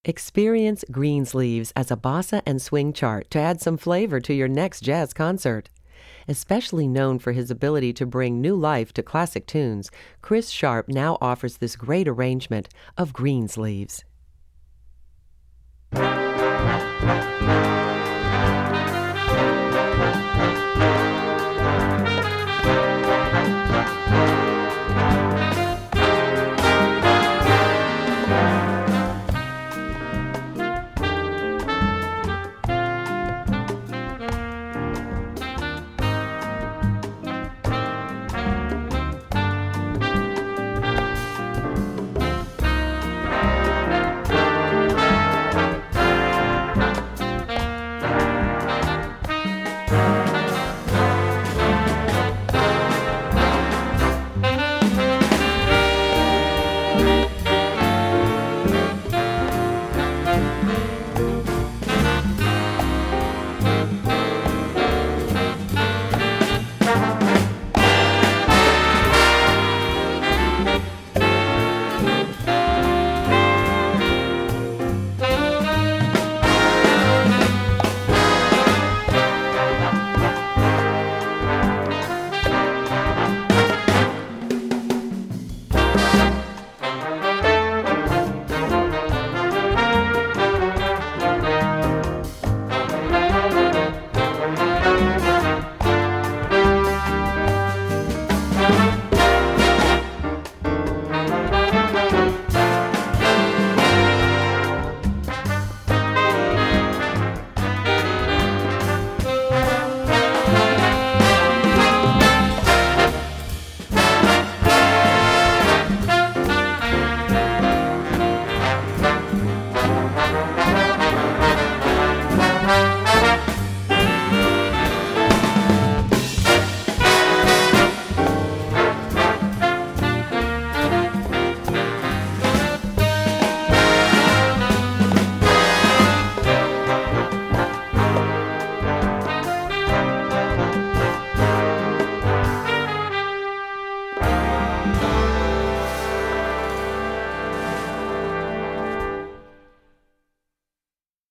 Experience Greensleeves as a bossa and swing chart to add some flavor to your next jazz concert. Especially known for his ability to bring new life to classic tunes, Chris Sharp now offers this great arrangement of Greensleeves.